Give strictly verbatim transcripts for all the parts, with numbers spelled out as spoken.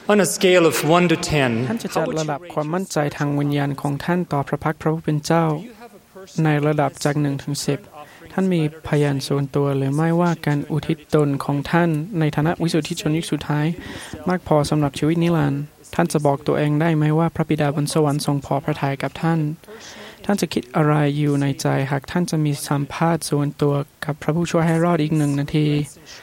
On a scale of one to ten ท่านจะจัดระดับความมั่นใจทางวิญญาณของท่านต่อพระพักพระผู้เป็นเจ้าในระดับจากหนึ่งถึงสิบท่านมีพยานส่วนตัวหรือไม่ว่าการอุทิศตนของท่านในฐานะวิสุทธิชนยุคสุดท้ายมากพอสำหรับชีวิตนิรันดร์ท่านจะบอกตัวเองได้ไหมว่าพระบิดาบนสวรรค์ทรงพอพระทัยกับท่านท่านจะคิดอะไรอยู่ในใจหากท่านจะมีสัมภาษณ์ส่วนตัวกับพระผู้ช่วยให้รอดอีกหนึ่งนาที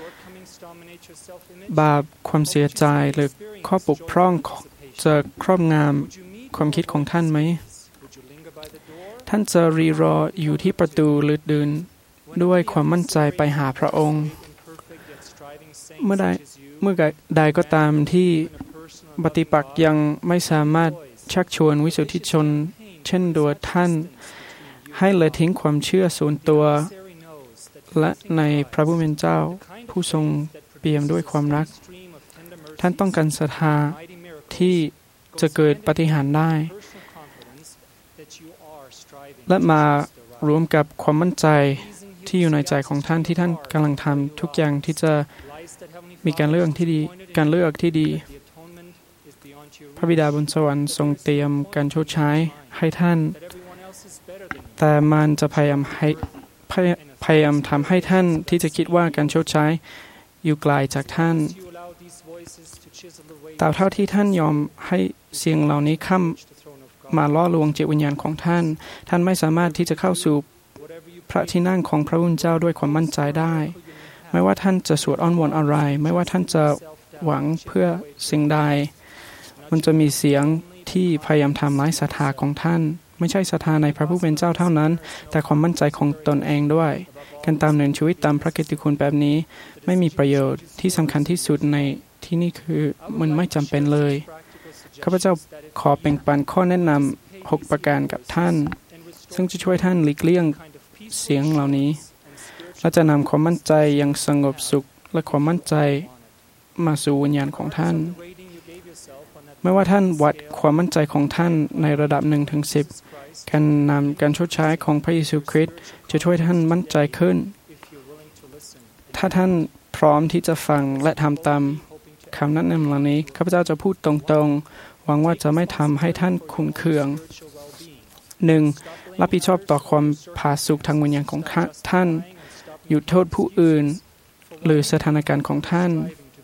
บาปความเสียใจหรือข้อบกพร่องจะครอบงำความคิดของท่านไหมท่านจะรีรออยู่ที่ประตูหรือเดินด้วยความมั่นใจไปหาพระองค์เมื่อใดเมื่อใดก็ตามที่ปฏิปักษ์ยังไม่สามารถชักชวนวิสุทธิชนเช่นตัวท่านให้ละทิ้งความเชื่อส่วนตัวและในพระผู้เป็นเจ้าผู้ทรงเปี่ยมด้วยความรักท่านต้องการศรัทธาที่จะเกิดปาฏิหาริย์ได้และมารวมกับความมั่นใจที่อยู่ในใจของท่านที่ท่านกำลังทำทุกอย่างที่จะมีการเลือกที่ดีการเลือกที่ดีพระบิดาบนสวรรค์ทรงเตรียมการชดใช้ให้ท่านแต่มันจะพยายามให้พยายามทำให้ท่านที่จะคิดว่าการชดใช้อยู่ไกลจากท่านแต่เท่าที่ท่านยอมให้เสียงเหล่านี้เข้ามาล่อลวงจิตวิญญาณของท่านท่านไม่สามารถที่จะเข้าสู่พระที่นั่งของพระผู้เป็นเจ้าด้วยความมั่นใจได้ไม่ว่าท่านจะสวดอ้อนวอนอะไรไม่ว่าท่านจะหวังเพื่อสิ่งใดมันจะมีเสียงที่พยายามทำร้ายศรัทธาของท่านไม่ใช่ศรัทธาในพระผู้เป็นเจ้าเท่านั้นแต่ความมั่นใจของตนเองด้วยการตามเนินชีวิตตามพระกิตติคุณแบบนี้ไม่มีประโยชน์ที่สำคัญที่สุดในที่นี่คือมันไม่จำเป็นเลยข้าพเจ้าขอแบ่งปันข้อแนะนำหกประการกับท่านซึ่งจะช่วยท่านหลีกเลี่ยงเสียงเหล่านี้และจะนำความมั่นใจอย่างสงบสุขและความมั่นใจมาสู่วิญญาณของท่านไม่ว่าท่านวัดความมั่นใจของท่านในระดับหนึ่งถึงสิบการนำการชดใช้ของพระเยซูคริสต์จะช่วยท่านมั่นใจขึ้นถ้าท่านพร้อมที่จะฟังและทำตามคำแนะนำเหล่านี้ข้าพเจ้าจะพูดตรงๆหวังว่าจะไม่ทำให้ท่านขุ่นเคืองหนึ่งรับผิดชอบต่อความผาสุกทางวิญญาณของท่านหยุดโทษผู้อื่นหรือสถานการณ์ของท่าน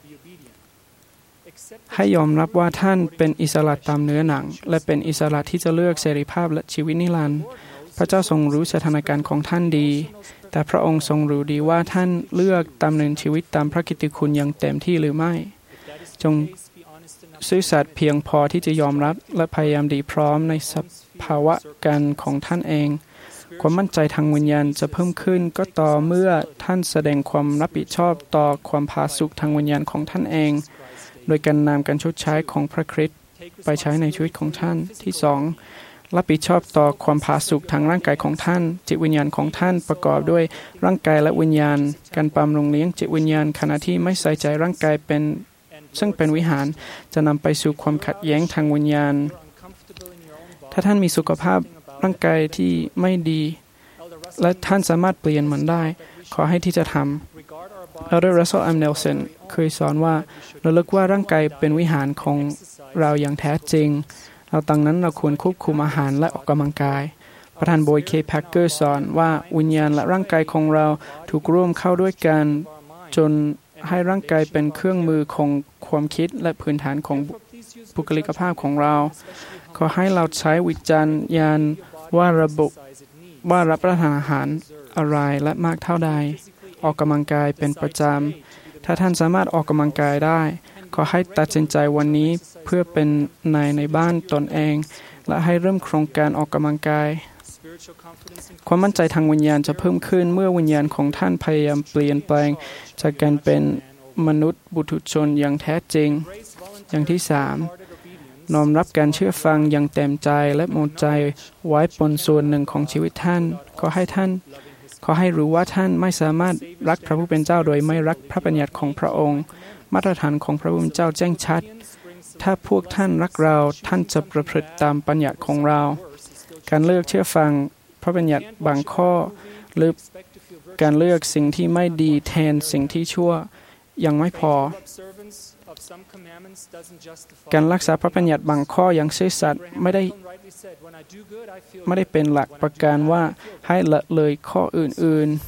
ให้ยอมรับว่าท่านเป็นอิสระตามเนื้อหนังและเป็นอิสระที่จะเลือกเสรีภาพและชีวิตนิรันดร์พระเจ้าทรงรู้สถานการณ์ของท่านดีแต่พระองค์ทรงรู้ดีว่าท่านเลือกดำเนินชีวิตตามพระกิตติคุณอย่างเต็มที่หรือไม่จงซื่อสัตย์เพียงพอที่จะยอมรับและพยายามดีพร้อมในสภาวะการของท่านเองความมั่นใจทางวิญญาณจะเพิ่มขึ้นก็ต่อเมื่อท่านแสดงความรับผิดชอบต่อความผาสุกทางวิญญาณของท่านเองโดยการนำการชดใช้ของพระคริสต์ไปใช้ในชีวิตของท่านที่สองรับผิดชอบต่อความผาสุกทางร่างกายของท่านจิตวิญญาณของท่านประกอบด้วยร่างกายและวิญญาณการบำรุงเลี้ยงจิตวิญญาณขณะที่ไม่ใส่ใจร่างกายเป็นซึ่งเป็นวิหารจะนำไปสู่ความขัดแย้งทางวิญญาณถ้าท่านมีสุขภาพร่างกายที่ไม่ดีและท่านสามารถเปลี่ยนมันได้ขอให้ที่จะทำElder Russell M. Nelson เคยสอนว่าเราเลิกว่าร่างกายเป็นวิหารของเราอย่างแท้จริงเราดังนั้นเราควรควบคุมอาหารและออกกำลังกายประธานโบย เค แพ็คเกอร์สอนว่าวิญญาณและร่างกายของเราถูกร่วมเข้าด้วยกันจนให้ร่างกายเป็นเครื่องมือของความคิดและพื้นฐานของบุคลิกภาพของเราขอให้เราใช้วิจารณญาณว่าระบบว่ารับประทานอาหารอะไรและมากเท่าใดออกกำลังกายเป็นประจำถ้าท่านสามารถออกกำลังกายได้ขอให้ตัดสินใจวันนี้เพื่อเป็นนายในบ้านตนเองและให้เริ่มโครงการออกกำลังกายความมั่นใจทางวิญญาณจะเพิ่มขึ้นเมื่อวิญญาณของท่านพยายามเปลี่ยนแปลงจากการเป็นมนุษย์บุตุชนอย่างแท้จริงอย่างที่สามน้อมรับการเชื่อฟังอย่างเต็มใจและหมดใจไว้บนส่วนหนึ่งของชีวิตท่านขอให้ท่านขอให้รู้ว่าท่านไม่สามารถรักพระผู้เป็นเจ้าโดยไม่รักพระบัญญัติของพระองค์มาตรฐานของพระผู้เป็นเจ้าแจ้งชัดถ้าพวกท่านรักเราท่านจะประพฤติตามบัญญัติของเราการเลือกเชื่อฟังพระบัญญัติบางข้อหรือการเลือกสิ่งที่ไม่ดีแทนสิ่งที่ชั่วยังไม่พอการรักษาพระบัญญัติบางข้ออย่างซื่อสัตย์ไม่ได้ไม่ได้เป็นหลักประกันว่าให้ละเลยข้ออื่น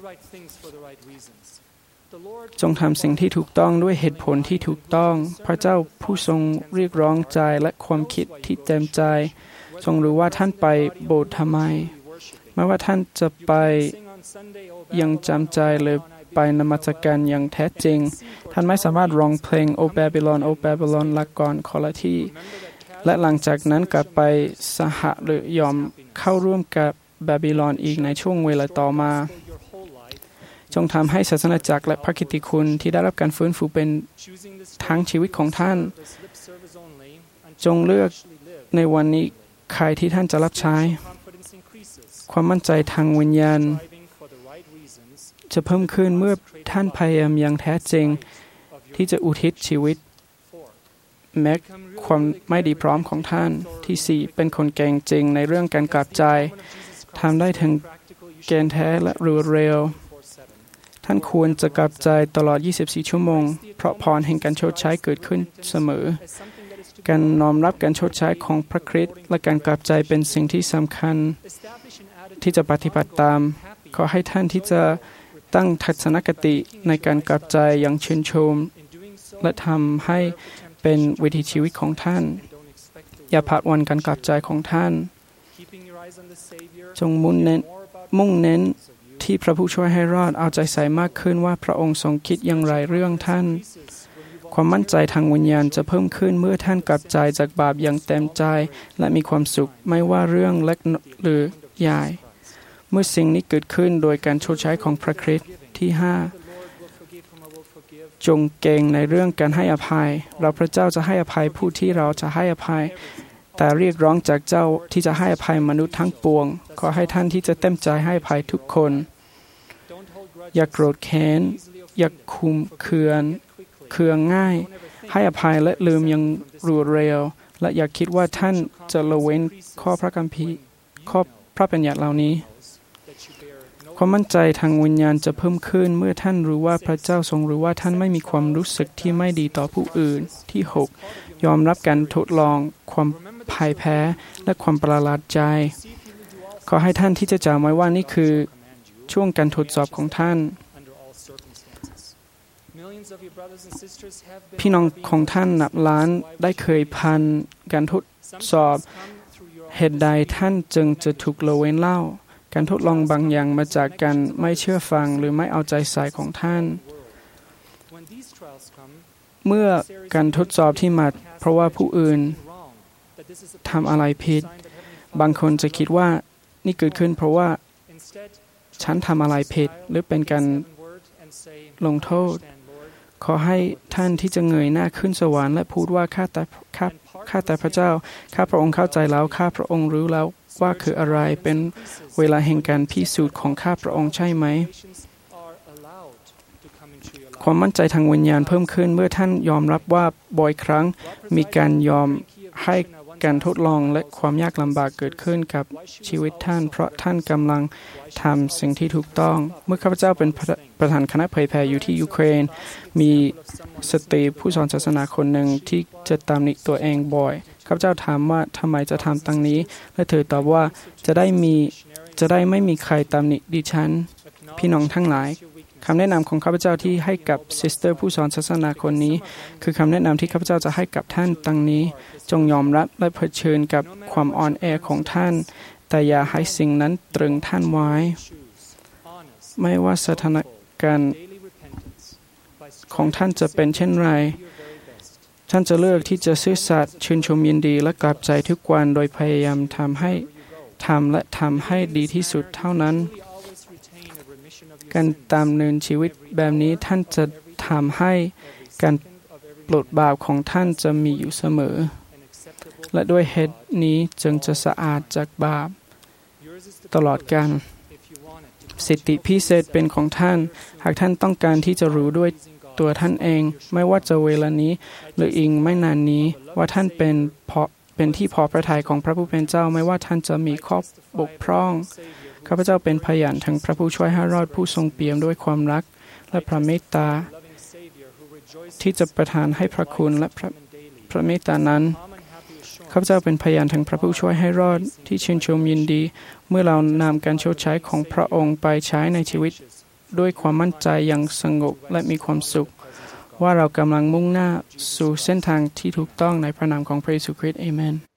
ๆจงทำสิ่งที่ถูกต้องด้วยเหตุผลที่ถูกต้องพระเจ้าผู้ทรงเรียกร้องใจและความคิดที่เต็มใจทรงรู้ว่าท่านไปโบสถ์ทำไมไม่ว่าท่านจะไปยังจำใจหรือไปนมัสการอย่างแท้จริงท่านไม่สามารถร้องเพลงโอบาบิลอนโอบาบิลอนละก่อนคอละที่และหลังจากนั้นกลับไปสหะหรือยอมเข้าร่วมกับบาบิลอนอีกในช่วงเวลาต่อมาจงทำให้ศาสนาจักรและพระกิตติคุณที่ได้รับการฟื้นฟูเป็นทั้งชีวิตของท่านจงเลือกในวันนี้ใครที่ท่านจะรับใช้ความมั่นใจทางวิญญาณจะเพิ่มขึ้นเมื่อท่านพยายามอย่างแท้จริงที่จะอุทิศชีวิตแม้ความไม่ดีพร้อมของท่านที่สี่เป็นคนเก่งจริงในเรื่องการกลับใจทำได้ถึงเกณฑ์แท้และรวดเร็วท่านควรจะกลับใจตลอดยี่สิบสี่ชั่วโมงเพราะพรแห่งการชดใช้เกิดขึ้นเสมอการน้อมรับการชดใช้ของพระคริสต์และการกลับใจเป็นสิ่งที่สำคัญที่จะปฏิบัติตามขอให้ท่านที่จะตั้งทัศนคติในการกลับใจอย่างชื่นชมและทำให้เป็นวิถีชีวิตของท่านอย่าผัดวันการกลับใจของท่านจงมุ่งเน้นมุ่งเน้นที่พระผู้ช่วยให้รอดเอาใจใส่มากขึ้นว่าพระองค์ทรงคิดอย่างไรเรื่องท่านความมั่นใจทางวิญญาณจะเพิ่มขึ้นเมื่อท่านกลับใจจากบาปอย่างเต็มใจและมีความสุขไม่ว่าเรื่องเล็กหรือใหญ่เมื่อสิ่งนี้เกิดขึ้นโดยการชดใช้ของพระคริสต์ที่ห้าจงเก่งในเรื่องการให้อภัยเราพระเจ้าจะให้อภัยผู้ที่เราจะให้อภัยแต่เรียกร้องจากเจ้าที่จะให้อภัยมนุษย์ทั้งปวงขอให้ท่านที่จะเต็มใจให้อภัยทุกคนอย่าโกรธแค้นอย่าคุมเคืองเคืองง่ายให้อภัยและลืมอย่างรวดเร็วและอย่าคิดว่าท่านจะละเว้นข้อพระคัมภีร์ข้อพระบัญญัติเหล่านี้ความมั่นใจทางวิญญาณจะเพิ่มขึ้นเมื่อท่านรู้ว่าพระเจ้าทรงรู้ว่าท่านไม่มีความรู้สึกที่ไม่ดีต่อผู้อื่นที่หกยอมรับการทดลองความพ่ายแพ้และความประหลาดใจขอให้ท่านที่จะจำไว้ว่านี่คือช่วงการทดสอบของท่านพี่น้องของท่านนับล้านได้เคยผ่านการทดสอบเหตุใดท่านจึงจะถูกละเว้นเล่าการทดลองบางอย่างมาจากการไม่เชื่อฟังหรือไม่เอาใจใส่ของท่านเมื่อการทดสอบที่มาเพราะว่าผู้อื่นทำอะไรผิดบางคนจะคิดว่านี่เกิดขึ้นเพราะว่าฉันทำอะไรผิดหรือเป็นการลงโทษขอให้ท่านที่จะเงยหน้าขึ้นสวรรค์และพูดว่าข้าแต่ข้าข้าแต่พระเจ้าข้าพระองค์เข้าใจแล้วข้าพระองค์รู้แล้วว่าคืออะไรเป็นเวลาแห่งการพิสูจน์ของข้าพระองค์ใช่ไหมความมั่นใจทางวิญญาณเพิ่มขึ้นเมื่อท่านยอมรับว่าบ่อยครั้งมีการยอมให้การทดลองและความยากลำบากเกิดขึ้นกับชีวิตท่านเพราะท่านกำลังทำสิ่งที่ถูกต้องเมื่อข้าพเจ้าเป็นประธานคณะเผยแผ่อยู่ที่ยูเครนมีสตรีผู้สอนศาสนาคนหนึ่งที่จะตำหนิตัวเองบ่อยข้าพเจ้าถามว่าทำไมจะทำตั้งนี้และเธอตอบว่าจะได้มีจะได้ไม่มีใครตำหนิดิฉันพี่น้องทั้งหลายคำแนะนำของข้าพเจ้าที่ให้กับซิสเตอร์ผู้สอนศาสนาคนนี้คือคำแนะนำที่ข้าพเจ้าจะให้กับท่านดังนี้จงยอมรับและเผชิญกับความอ่อนแอของท่านแต่อย่าให้สิ่งนั้นตรึงท่านไว้ไม่ว่าสถานการณ์ของท่านจะเป็นเช่นไรท่านจะเลือกที่จะซื่อสัตย์ชื่นชมยินดีและกลับใจทุกวันโดยพยายามทำให้ทำและทำให้ดีที่สุดเท่านั้นการดำเนินชีวิตแบบนี้ท่านจะทำให้การปลดบาปของท่านจะมีอยู่เสมอและด้วยเหตุนี้จึงจะสะอาดจากบาปตลอดกาลสิทธิพิเศษเป็นของท่านหากท่านต้องการที่จะรู้ด้วยตัวท่านเองไม่ว่าจะเวลานี้หรืออีกไม่นานนี้ว่าท่านเป็นเพราะเป็นที่พอพระทัยของพระผู้เป็นเจ้าไม่ว่าท่านจะมีข้อบกพร่องข้าพเจ้าเป็นพยานถึงพระผู้ช่วยให้รอดผู้ทรงเปี่ยมด้วยความรักและพระเมตตาที่จะประทานให้พระคุณและพระพระเมตตานั้นข้าพเจ้าเป็นพยานถึงพระผู้ช่วยให้รอดที่ชื่นชมยินดีเมื่อเรานำการชดใช้ของพระองค์ไปใช้ในชีวิตด้วยความมั่นใจอย่างสงบและมีความสุขว่าเรากำลังมุ่งหน้าสู่เส้นทางที่ถูกต้องในพระนามของพระเยซูคริสต์อาเมน